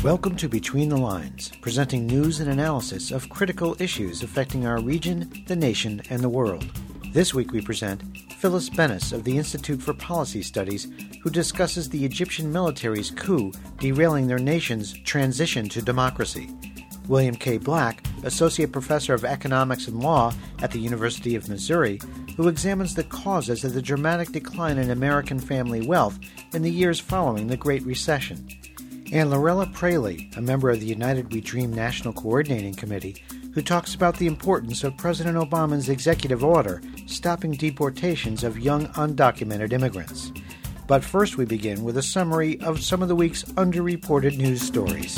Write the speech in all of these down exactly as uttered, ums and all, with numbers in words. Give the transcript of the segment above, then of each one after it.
Welcome to Between the Lines, presenting news and analysis of critical issues affecting our region, the nation, and the world. This week we present Phyllis Bennis of the Institute for Policy Studies, who discusses the Egyptian military's coup derailing their nation's transition to democracy. William K. Black, Associate Professor of Economics and Law at the University of Missouri, who examines the causes of the dramatic decline in American family wealth in the years following the Great Recession. And Lorella Pralle, a member of the United We Dream National Coordinating Committee, who talks about the importance of President Obama's executive order stopping deportations of young undocumented immigrants. But first we begin with a summary of some of the week's underreported news stories.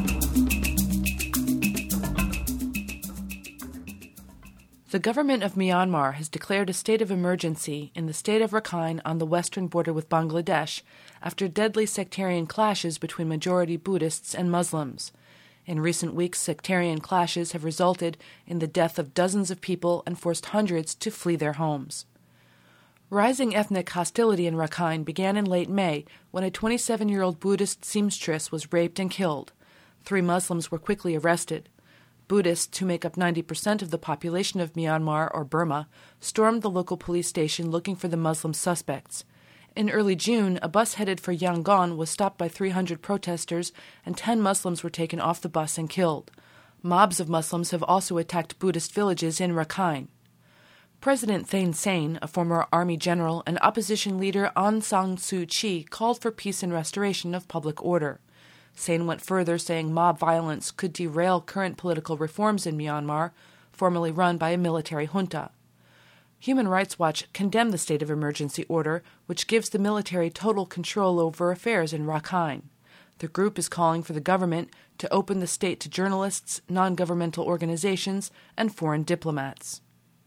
The government of Myanmar has declared a state of emergency in the state of Rakhine on the western border with Bangladesh after deadly sectarian clashes between majority Buddhists and Muslims. In recent weeks, sectarian clashes have resulted in the death of dozens of people and forced hundreds to flee their homes. Rising ethnic hostility in Rakhine began in late May when a twenty-seven-year-old Buddhist seamstress was raped and killed. Three Muslims were quickly arrested. Buddhists, who make up ninety percent of the population of Myanmar or Burma, stormed the local police station looking for the Muslim suspects. In early June, a bus headed for Yangon was stopped by three hundred protesters, and ten Muslims were taken off the bus and killed. Mobs of Muslims have also attacked Buddhist villages in Rakhine. President Thein Sein, a former army general, and opposition leader Aung San Suu Kyi called for peace and restoration of public order. Sein went further, saying mob violence could derail current political reforms in Myanmar, formerly run by a military junta. Human Rights Watch condemned the state of emergency order, which gives the military total control over affairs in Rakhine. The group is calling for the government to open the state to journalists, non-governmental organizations, and foreign diplomats.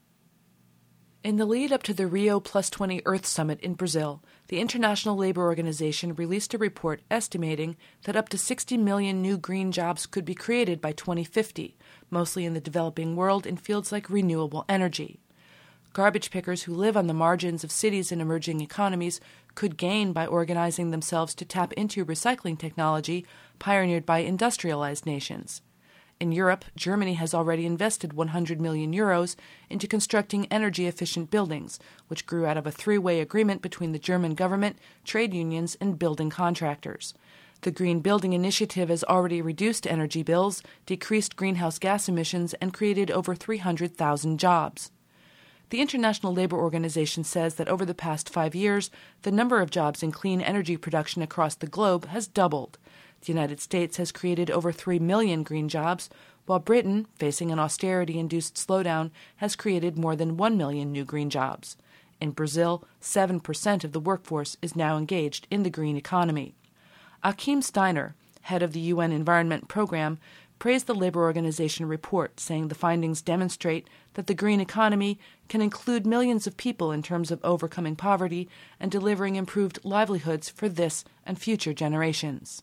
In the lead up to the Rio Plus twenty Earth Summit in Brazil, the International Labor Organization released a report estimating that up to sixty million new green jobs could be created by twenty fifty, mostly in the developing world in fields like renewable energy. Garbage pickers who live on the margins of cities and emerging economies could gain by organizing themselves to tap into recycling technology pioneered by industrialized nations. In Europe, Germany has already invested one hundred million euros into constructing energy-efficient buildings, which grew out of a three-way agreement between the German government, trade unions, and building contractors. The Green Building Initiative has already reduced energy bills, decreased greenhouse gas emissions, and created over three hundred thousand jobs. The International Labor Organization says that over the past five years, the number of jobs in clean energy production across the globe has doubled. The United States has created over three million green jobs, while Britain, facing an austerity-induced slowdown, has created more than one million new green jobs. In Brazil, seven percent of the workforce is now engaged in the green economy. Achim Steiner, head of the U N Environment Program, praised the Labor Organization report, saying the findings demonstrate that the green economy can include millions of people in terms of overcoming poverty and delivering improved livelihoods for this and future generations.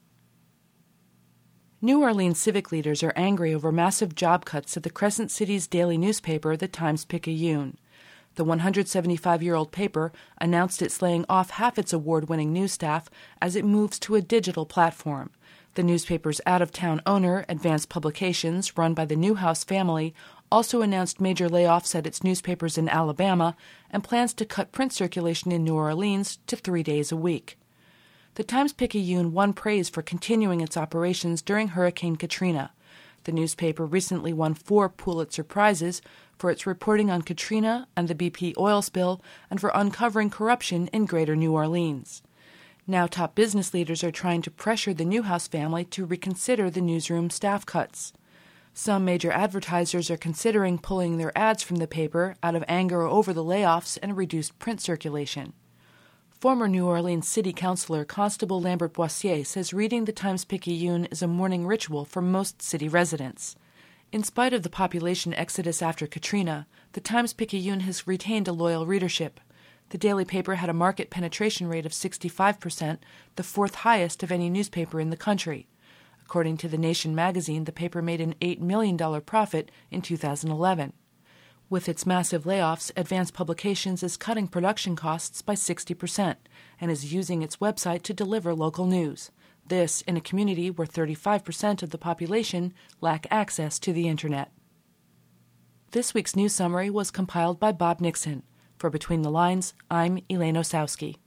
New Orleans civic leaders are angry over massive job cuts at the Crescent City's daily newspaper, the Times-Picayune. The one hundred seventy-five-year-old paper announced it's laying off half its award-winning news staff as it moves to a digital platform. The newspaper's out-of-town owner, Advance Publications, run by the Newhouse family, also announced major layoffs at its newspapers in Alabama and plans to cut print circulation in New Orleans to three days a week. The Times-Picayune won praise for continuing its operations during Hurricane Katrina. The newspaper recently won four Pulitzer Prizes for its reporting on Katrina and the B P oil spill and for uncovering corruption in Greater New Orleans. Now top business leaders are trying to pressure the Newhouse family to reconsider the newsroom staff cuts. Some major advertisers are considering pulling their ads from the paper out of anger over the layoffs and reduced print circulation. Former New Orleans City Councilor Constable Lambert Boissier says reading the Times-Picayune is a morning ritual for most city residents. In spite of the population exodus after Katrina, the Times-Picayune has retained a loyal readership. The daily paper had a market penetration rate of sixty-five percent, the fourth highest of any newspaper in the country. According to The Nation magazine, the paper made an eight million dollars profit in two thousand eleven. With its massive layoffs, Advance Publications is cutting production costs by sixty percent and is using its website to deliver local news. This in a community where thirty-five percent of the population lack access to the Internet. This week's news summary was compiled by Bob Nixon. For Between the Lines, I'm Elaine Osowski.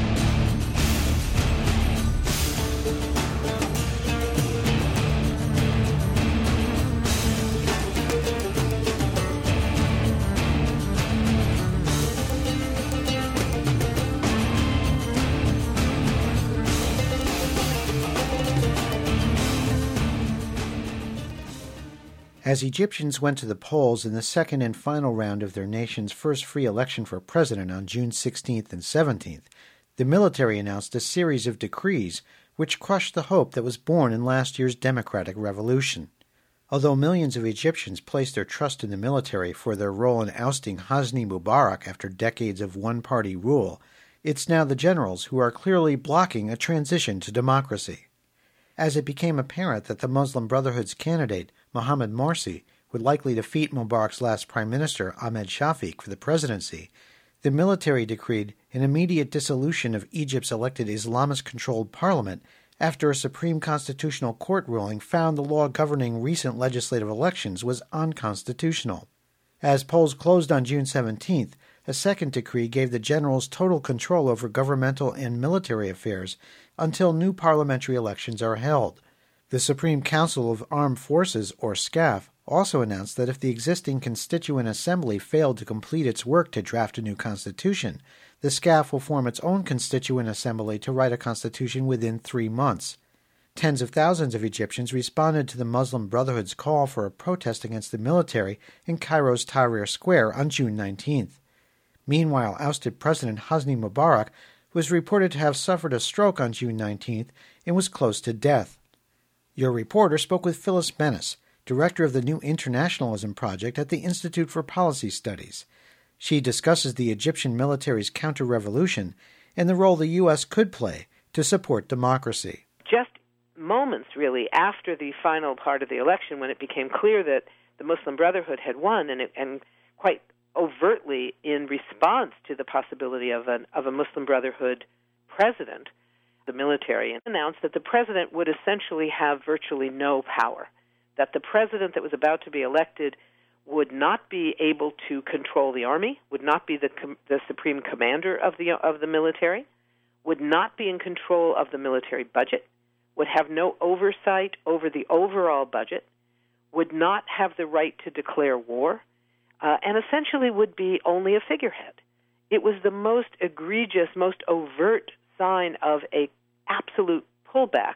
As Egyptians went to the polls in the second and final round of their nation's first free election for president on June sixteenth and seventeenth, the military announced a series of decrees which crushed the hope that was born in last year's democratic revolution. Although millions of Egyptians placed their trust in the military for their role in ousting Hosni Mubarak after decades of one-party rule, it's now the generals who are clearly blocking a transition to democracy. As it became apparent that the Muslim Brotherhood's candidate, Mohamed Morsi, would likely defeat Mubarak's last prime minister, Ahmed Shafiq, for the presidency, the military decreed an immediate dissolution of Egypt's elected Islamist-controlled parliament after a Supreme Constitutional Court ruling found the law governing recent legislative elections was unconstitutional. As polls closed on June seventeenth, a second decree gave the generals total control over governmental and military affairs until new parliamentary elections are held. The Supreme Council of Armed Forces, or SCAF, also announced that if the existing Constituent Assembly failed to complete its work to draft a new constitution, the SCAF will form its own Constituent Assembly to write a constitution within three months. Tens of thousands of Egyptians responded to the Muslim Brotherhood's call for a protest against the military in Cairo's Tahrir Square on June nineteenth. Meanwhile, ousted President Hosni Mubarak was reported to have suffered a stroke on June nineteenth and was close to death. Your reporter spoke with Phyllis Bennis, director of the New Internationalism Project at the Institute for Policy Studies. She discusses the Egyptian military's counter-revolution and the role the U S could play to support democracy. Just moments, really, after the final part of the election, when it became clear that the Muslim Brotherhood had won, and, it, and quite overtly in response to the possibility of, an, of a Muslim Brotherhood president, the military announced that the president would essentially have virtually no power, that the president that was about to be elected would not be able to control the army, would not be the, com- the supreme commander of the, of the military, would not be in control of the military budget, would have no oversight over the overall budget, would not have the right to declare war, uh, and essentially would be only a figurehead. It was the most egregious, most overt sign of a absolute pullback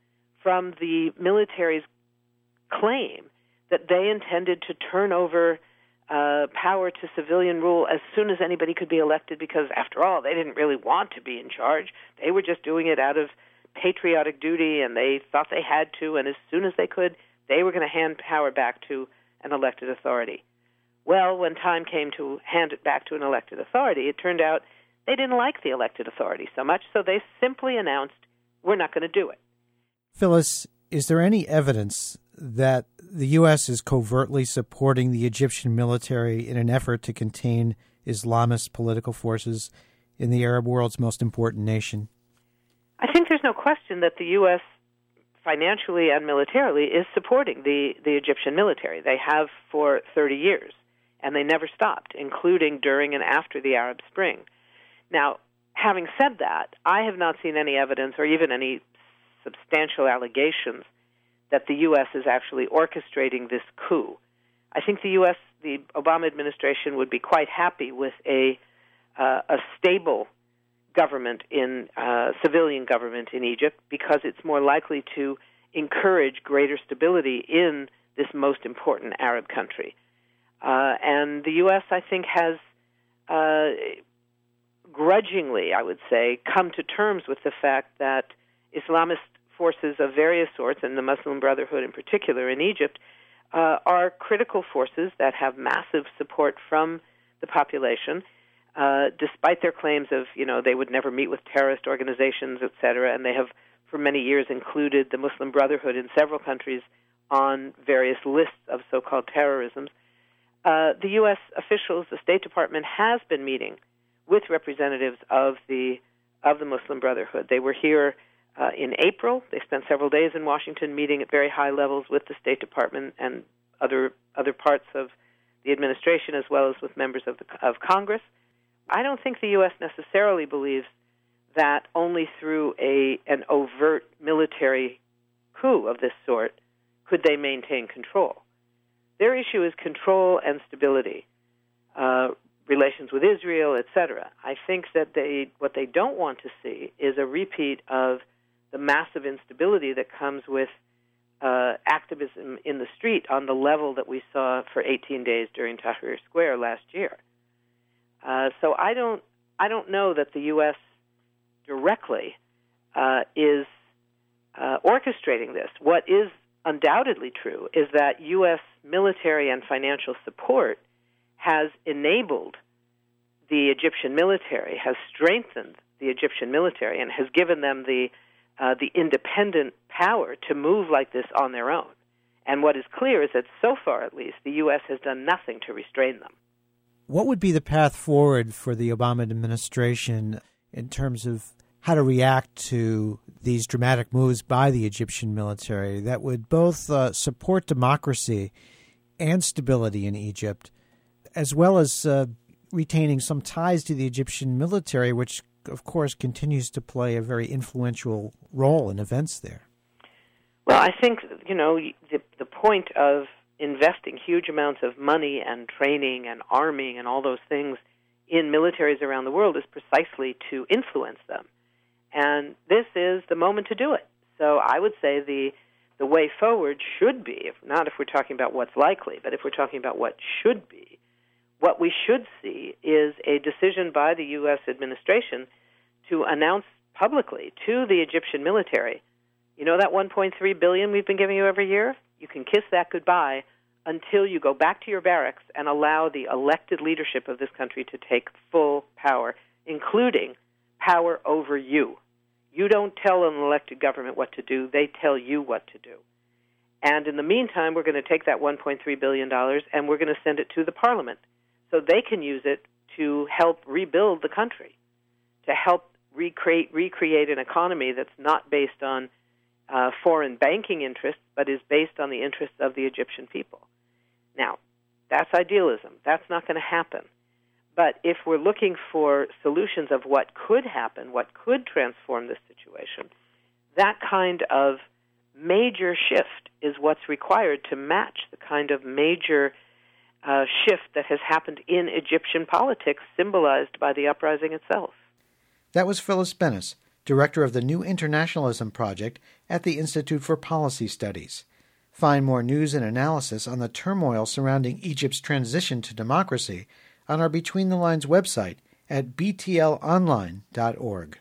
from the military's claim that they intended to turn over uh, power to civilian rule as soon as anybody could be elected, because, after all, they didn't really want to be in charge. They were just doing it out of patriotic duty, and they thought they had to, and as soon as they could, they were going to hand power back to an elected authority. Well, when time came to hand it back to an elected authority, it turned out they didn't like the elected authority so much, so they simply announced, we're not going to do it. Phyllis, is there any evidence that the U S is covertly supporting the Egyptian military in an effort to contain Islamist political forces in the Arab world's most important nation? I think there's no question that the U S financially and militarily is supporting the, the Egyptian military. They have for thirty years, and they never stopped, including during and after the Arab Spring. Now, having said that, I have not seen any evidence or even any substantial allegations that the U S is actually orchestrating this coup. I think the U S, the Obama administration, would be quite happy with a uh, a stable government in uh, civilian government in Egypt, because it's more likely to encourage greater stability in this most important Arab country. Uh, and the U S, I think, has uh, grudgingly, I would say, come to terms with the fact that Islamist forces of various sorts, and the Muslim Brotherhood in particular in Egypt, uh, are critical forces that have massive support from the population, uh, despite their claims of, you know, they would never meet with terrorist organizations, et cetera, and they have for many years included the Muslim Brotherhood in several countries on various lists of so-called terrorism. Uh, the U S officials, the State Department, has been meeting with representatives of the of the Muslim Brotherhood. They were here uh, in April. They spent several days in Washington meeting at very high levels with the State Department and other other parts of the administration, as well as with members of the, of Congress. I don't think the U S necessarily believes that only through a an overt military coup of this sort could they maintain control. Their issue is control and stability, uh, relations with Israel, et cetera. I think that they what they don't want to see is a repeat of the massive instability that comes with uh, activism in the street on the level that we saw for eighteen days during Tahrir Square last year. Uh, so I don't I don't know that the U S directly uh, is uh, orchestrating this. What is undoubtedly true is that U S military and financial support has enabled the Egyptian military, has strengthened the Egyptian military, and has given them the uh, the independent power to move like this on their own. And what is clear is that so far, at least, the U S has done nothing to restrain them. What would be the path forward for the Obama administration in terms of how to react to these dramatic moves by the Egyptian military that would both uh, support democracy and stability in Egypt, as well as uh, retaining some ties to the Egyptian military, which, of course, continues to play a very influential role in events there? Well, I think, you know, the, the point of investing huge amounts of money and training and arming and all those things in militaries around the world is precisely to influence them. And this is the moment to do it. So I would say the the way forward should be, if not if we're talking about what's likely, but if we're talking about what should be, what we should see is a decision by the U S administration to announce publicly to the Egyptian military, you know that one point three billion dollars we've been giving you every year? You can kiss that goodbye until you go back to your barracks and allow the elected leadership of this country to take full power, including power over you. You don't tell an elected government what to do. They tell you what to do. And in the meantime, we're going to take that one point three billion dollars and we're going to send it to the parliament so they can use it to help rebuild the country, to help recreate, recreate an economy that's not based on uh, foreign banking interests, but is based on the interests of the Egyptian people. Now, that's idealism. That's not going to happen. But if we're looking for solutions of what could happen, what could transform this situation, that kind of major shift is what's required to match the kind of major uh, shift that has happened in Egyptian politics, symbolized by the uprising itself. That was Phyllis Bennis, director of the New Internationalism Project at the Institute for Policy Studies. Find more news and analysis on the turmoil surrounding Egypt's transition to democracy on our Between the Lines website at b t l online dot org.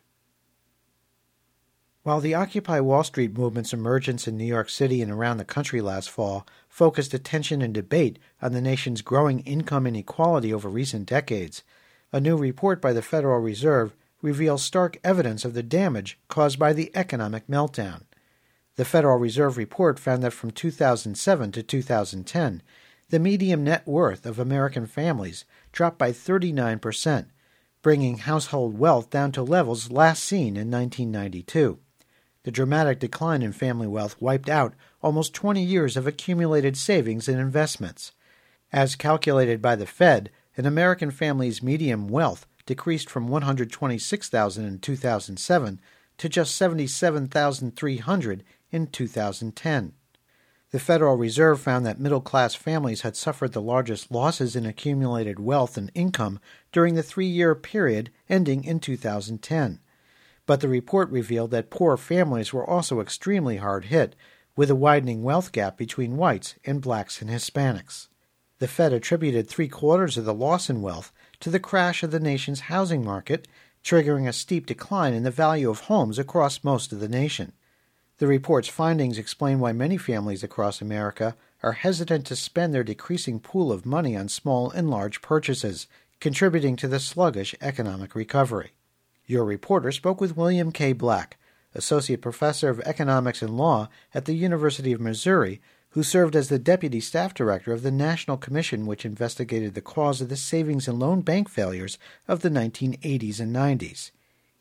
While the Occupy Wall Street movement's emergence in New York City and around the country last fall focused attention and debate on the nation's growing income inequality over recent decades, a new report by the Federal Reserve reveals stark evidence of the damage caused by the economic meltdown. The Federal Reserve report found that from two thousand seven to two thousand ten, the median net worth of American families dropped by thirty-nine percent, bringing household wealth down to levels last seen in nineteen ninety-two. The dramatic decline in family wealth wiped out almost twenty years of accumulated savings and investments. As calculated by the Fed, an American family's median wealth decreased from one hundred twenty-six thousand dollars in two thousand seven to just seventy-seven thousand three hundred dollars in two thousand ten. The Federal Reserve found that middle-class families had suffered the largest losses in accumulated wealth and income during the three-year period ending in two thousand ten. But the report revealed that poor families were also extremely hard hit, with a widening wealth gap between whites and blacks and Hispanics. The Fed attributed three-quarters of the loss in wealth to the crash of the nation's housing market, triggering a steep decline in the value of homes across most of the nation. The report's findings explain why many families across America are hesitant to spend their decreasing pool of money on small and large purchases, contributing to the sluggish economic recovery. Your reporter spoke with William K. Black, Associate Professor of Economics and Law at the University of Missouri, who served as the Deputy Staff Director of the National Commission which investigated the cause of the savings and loan bank failures of the nineteen eighties and nineties.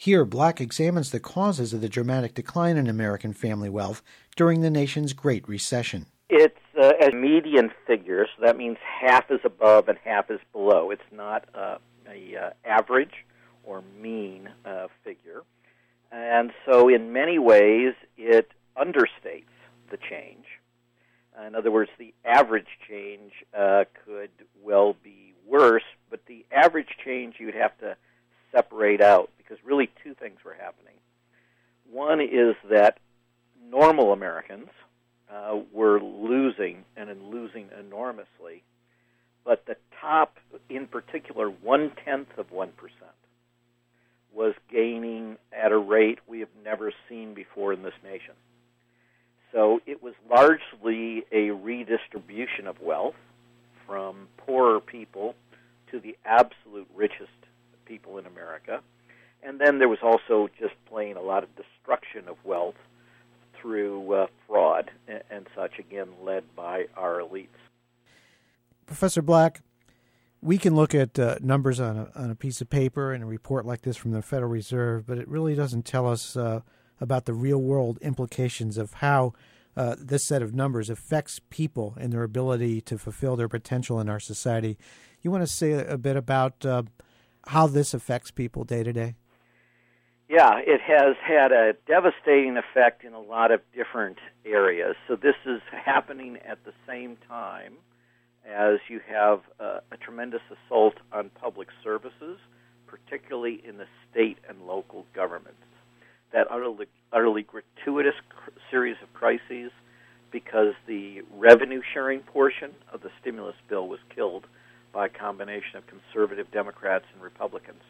Here, Black examines the causes of the dramatic decline in American family wealth during the nation's Great Recession. It's uh, a median figure, so that means half is above and half is below. It's not uh, a uh, average or mean uh, figure. And so in many ways, it understates the change. In other words, the average change uh, could well be worse, but the average change you'd have to separate out because really two things were happening. One is that normal Americans uh, were losing, and in losing enormously, but the top, in particular, one-tenth of one percent was gaining at a rate we have never seen before in this nation. So it was largely a redistribution of wealth from poorer people to the absolute richest people in America. And then there was also just plain a lot of destruction of wealth through uh, fraud and, and such, again, led by our elites. Professor Black, we can look at uh, numbers on a, on a piece of paper and a report like this from the Federal Reserve, but it really doesn't tell us uh, about the real-world implications of how uh, this set of numbers affects people and their ability to fulfill their potential in our society. You want to say a bit about uh, how this affects people day to day? Yeah, it has had a devastating effect in a lot of different areas. So this is happening at the same time as you have uh, a tremendous assault on public services, particularly in the state and local governments. That utterly, utterly gratuitous cr- series of crises because the revenue-sharing portion of the stimulus bill was killed by a combination of conservative Democrats and Republicans.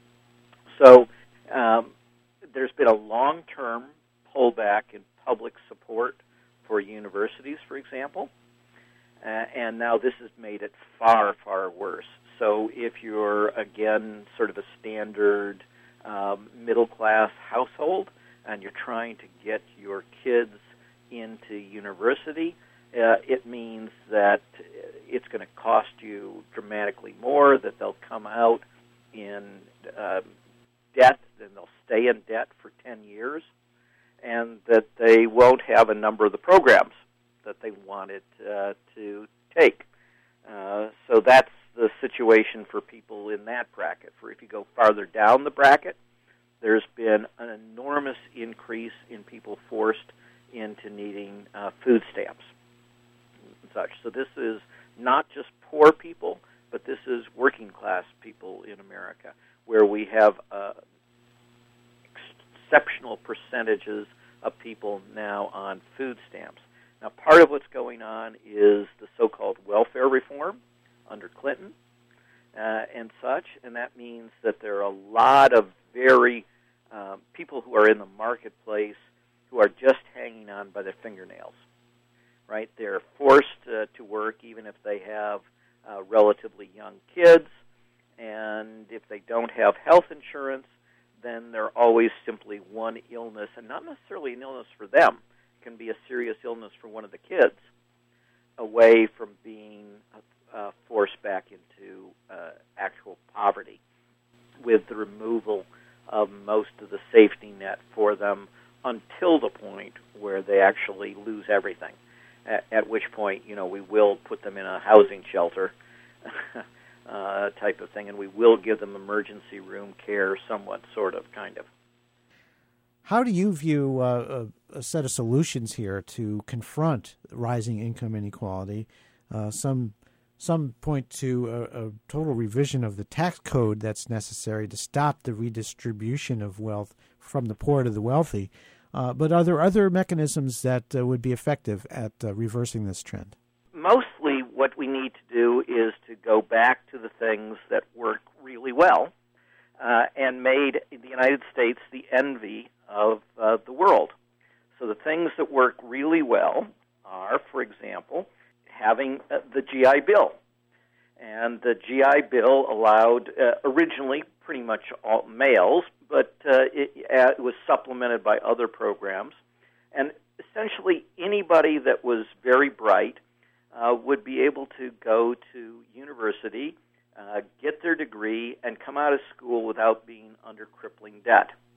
So um, there's been a long-term pullback in public support for universities, for example, uh, and now this has made it far, far worse. So if you're, again, sort of a standard um, middle-class household and you're trying to get your kids into university, uh, it means that it's going to cost you dramatically more, that they'll come out in uh, debt, and they'll stay in debt for ten years, and that they won't have a number of the programs that they wanted uh, to take. Uh, so that's the situation for people in that bracket. For if you go farther down the bracket, there's been an enormous increase in people forced into needing uh, food stamps and such. So this is not just poor people, but this is working class people in America, where we have uh, exceptional percentages of people now on food stamps. Now, part of what's going on is the so-called welfare reform under Clinton uh, and such, and that means that there are a lot of very uh, people who are in the marketplace who are just hanging on by their fingernails, right? They're forced uh, to work even if they have uh, relatively young kids, and if they don't have health insurance, then they're always simply one illness, and not necessarily an illness for them. It can be a serious illness for one of the kids, away from being uh, forced back into uh, actual poverty with the removal of most of the safety net for them until the point where they actually lose everything, at, at which point, you know, we will put them in a housing shelter uh, type of thing, and we will give them emergency room care, somewhat, sort of, kind of. How do you view uh, a, a set of solutions here to confront rising income inequality? Uh, some some point to a, a total revision of the tax code that's necessary to stop the redistribution of wealth from the poor to the wealthy. Uh, but are there other mechanisms that uh, would be effective at uh, reversing this trend? Mostly what we need to do is to go back to the things that work really well uh, and made the United States the envy of uh, the world. So the things that work really well are, for example, having uh, the G I Bill. And the G I Bill allowed uh, originally pretty much all males, but uh, it, uh, it was supplemented by other programs. And essentially anybody that was very bright uh, would be able to go to university, uh, get their degree, and come out of school without being under crippling debt.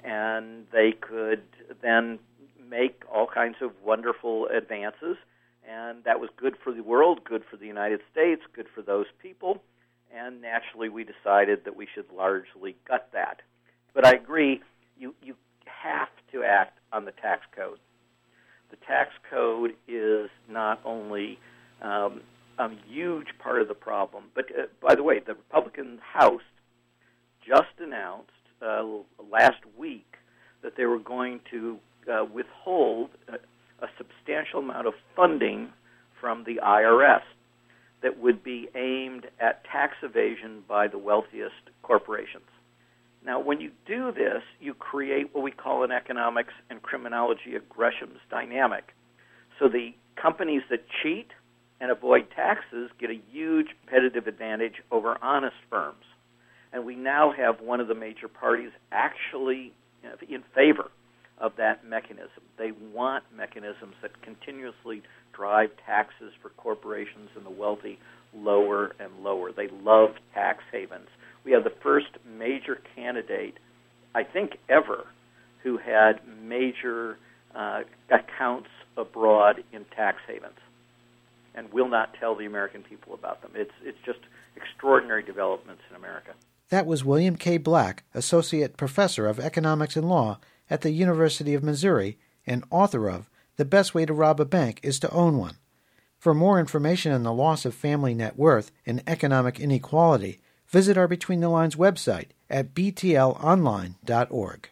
and they could then make all kinds of wonderful advances, and that was good for the world, good for the United States, good for those people, and naturally we decided that we should largely gut that. But I agree, you, you have to act on the tax code. The tax code is not only um, a huge part of the problem, but uh, by the way, the Republican House just announced uh, last week that they were going to uh, withhold a, a substantial amount of funding from the I R S that would be aimed at tax evasion by the wealthiest corporations. Now, when you do this, you create what we call an economics and criminology aggressions dynamic. So the companies that cheat and avoid taxes get a huge competitive advantage over honest firms. And we now have one of the major parties actually in favor of that mechanism. They want mechanisms that continuously drive taxes for corporations and the wealthy lower and lower. They love tax havens. We have the first major candidate, I think ever, who had major uh, accounts abroad in tax havens and will not tell the American people about them. It's, it's just extraordinary developments in America. That was William K. Black, Associate Professor of Economics and Law at the University of Missouri and author of The Best Way to Rob a Bank is to Own One. For more information on the loss of family net worth and economic inequality, visit our Between the Lines website at b t l online dot org.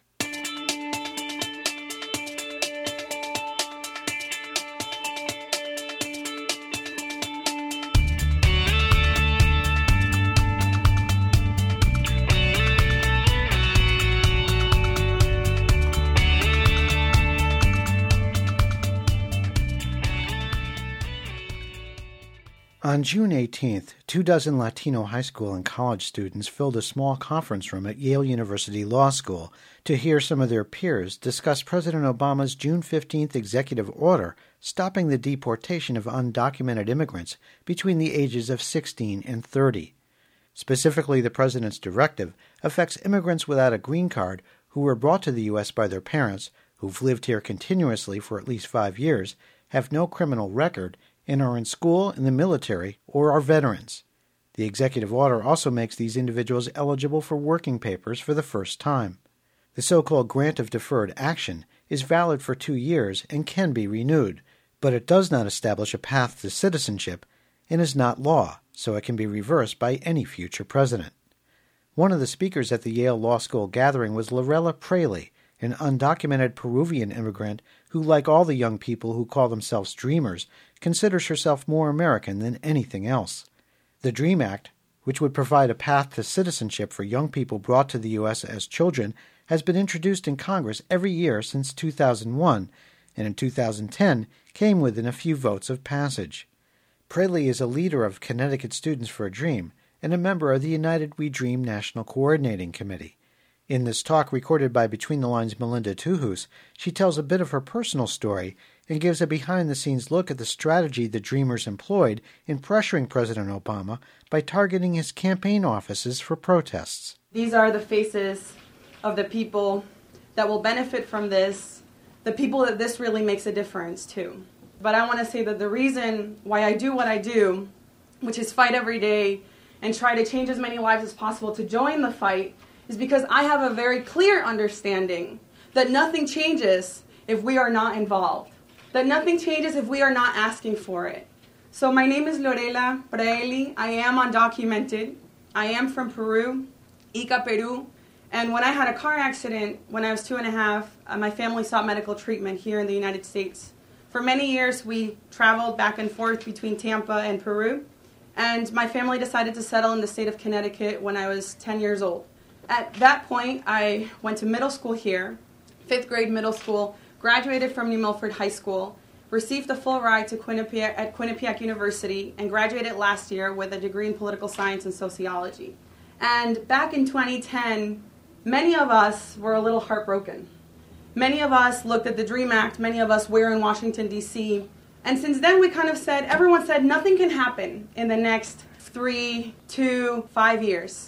On June eighteenth, two dozen Latino high school and college students filled a small conference room at Yale University Law School to hear some of their peers discuss President Obama's June fifteenth executive order stopping the deportation of undocumented immigrants between the ages of sixteen and thirty. Specifically, the president's directive affects immigrants without a green card who were brought to the U S by their parents, who've lived here continuously for at least five years, have no criminal record, and are in school, in the military, or are veterans. The executive order also makes these individuals eligible for working papers for the first time. The so-called grant of deferred action is valid for two years and can be renewed, but it does not establish a path to citizenship and is not law, so it can be reversed by any future president. One of the speakers at the Yale Law School gathering was Lorella Praley, an undocumented Peruvian immigrant who, like all the young people who call themselves dreamers, considers herself more American than anything else. The DREAM Act, which would provide a path to citizenship for young people brought to the U S as children, has been introduced in Congress every year since two thousand one, and in two thousand ten came within a few votes of passage. Praley is a leader of Connecticut Students for a Dream and a member of the United We Dream National Coordinating Committee. In this talk recorded by Between the Lines' Melinda Tuhus, she tells a bit of her personal story and gives a behind-the-scenes look at the strategy the Dreamers employed in pressuring President Obama by targeting his campaign offices for protests. These are the faces of the people that will benefit from this, the people that this really makes a difference to. But I want to say that the reason why I do what I do, which is fight every day and try to change as many lives as possible to join the fight, is because I have a very clear understanding that nothing changes if we are not involved, that nothing changes if we are not asking for it. So my name is Lorella Praley. I am undocumented. I am from Peru, Ica, Peru. And when I had a car accident when I was two and a half, uh, my family sought medical treatment here in the United States. For many years, we traveled back and forth between Tampa and Peru. And my family decided to settle in the state of Connecticut when I was ten years old. At that point, I went to middle school here, fifth grade middle school, graduated from New Milford High School, received the full ride to Quinnipiac, at Quinnipiac University, and graduated last year with a degree in political science and sociology. And back in twenty ten, many of us were a little heartbroken. Many of us looked at the DREAM Act, many of us were in Washington, D C, and since then we kind of said, everyone said nothing can happen in the next three, two, five years.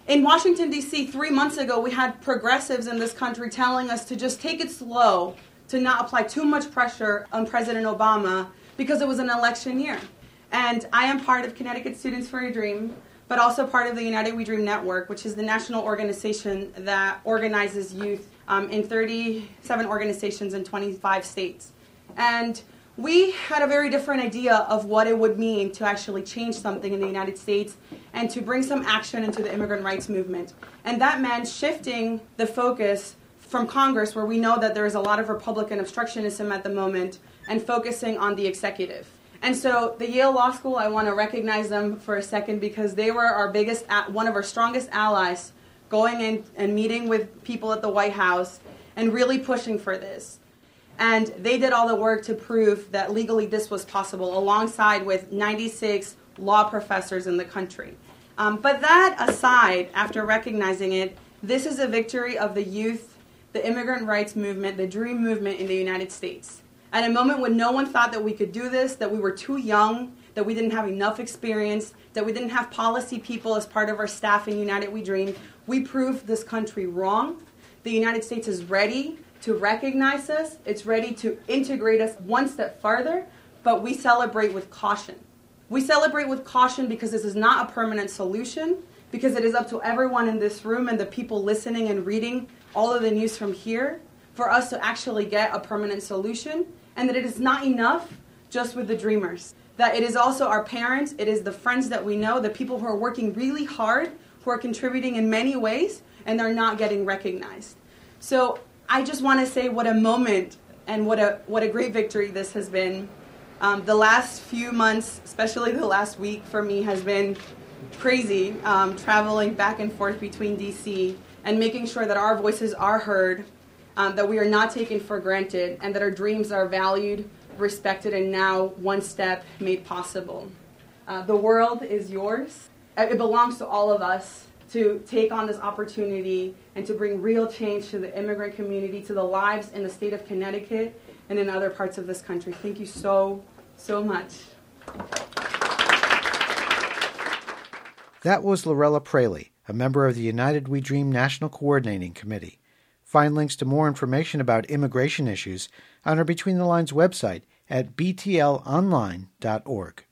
In Washington, D C, three months ago, we had progressives in this country telling us to just take it slow, to not apply too much pressure on President Obama because it was an election year. And I am part of Connecticut Students for a Dream, but also part of the United We Dream Network, which is the national organization that organizes youth um, in thirty-seven organizations in twenty-five states. And we had a very different idea of what it would mean to actually change something in the United States and to bring some action into the immigrant rights movement. And that meant shifting the focus from Congress, where we know that there is a lot of Republican obstructionism at the moment, and focusing on the executive. And so the Yale Law School, I want to recognize them for a second because they were our biggest, one of our strongest allies, going in and meeting with people at the White House and really pushing for this. And they did all the work to prove that legally this was possible, alongside with ninety-six law professors in the country. Um, but that aside, after recognizing it, this is a victory of the youth, the immigrant rights movement, the DREAM movement in the United States. At a moment when no one thought that we could do this, that we were too young, that we didn't have enough experience, that we didn't have policy people as part of our staff in United We Dream, we proved this country wrong. The United States is ready to recognize us. It's ready to integrate us one step farther, but we celebrate with caution. We celebrate with caution because this is not a permanent solution, because it is up to everyone in this room and the people listening and reading all of the news from here for us to actually get a permanent solution, and that it is not enough just with the dreamers. That it is also our parents, it is the friends that we know, the people who are working really hard, who are contributing in many ways, and they're not getting recognized. So I just want to say what a moment and what a what a great victory this has been. Um, the last few months, especially the last week for me, has been crazy, um, traveling back and forth between D C and making sure that our voices are heard, um, that we are not taken for granted, and that our dreams are valued, respected, and now one step made possible. Uh, the world is yours. It belongs to all of us to take on this opportunity and to bring real change to the immigrant community, to the lives in the state of Connecticut and in other parts of this country. Thank you so, so much. That was Lorella Praley, a member of the United We Dream National Coordinating Committee. Find links to more information about immigration issues on our Between the Lines website at b t l online dot org.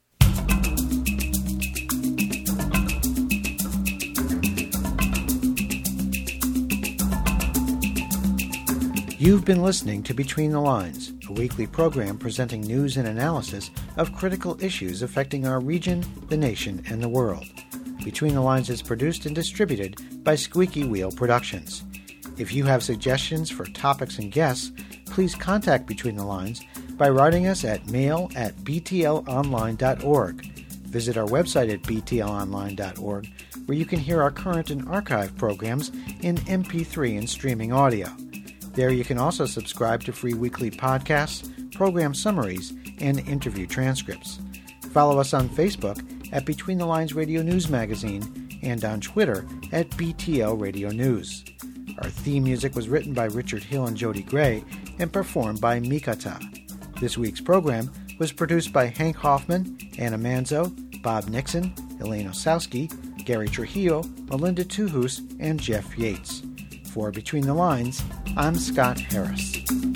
You've been listening to Between the Lines, a weekly program presenting news and analysis of critical issues affecting our region, the nation, and the world. Between the Lines is produced and distributed by Squeaky Wheel Productions. If you have suggestions for topics and guests, please contact Between the Lines by writing us at mail at b t l online dot org. Visit our website at b t l online dot org, where you can hear our current and archive programs in M P three and streaming audio. There you can also subscribe to free weekly podcasts, program summaries, and interview transcripts. Follow us on Facebook at Between the Lines Radio News Magazine and on Twitter at B T L Radio News. Our theme music was written by Richard Hill and Jody Gray and performed by Mikata. This week's program was produced by Hank Hoffman, Anna Manzo, Bob Nixon, Elaine Osowski, Gary Trujillo, Melinda Tuhus, and Jeff Yates. For Between the Lines, I'm Scott Harris.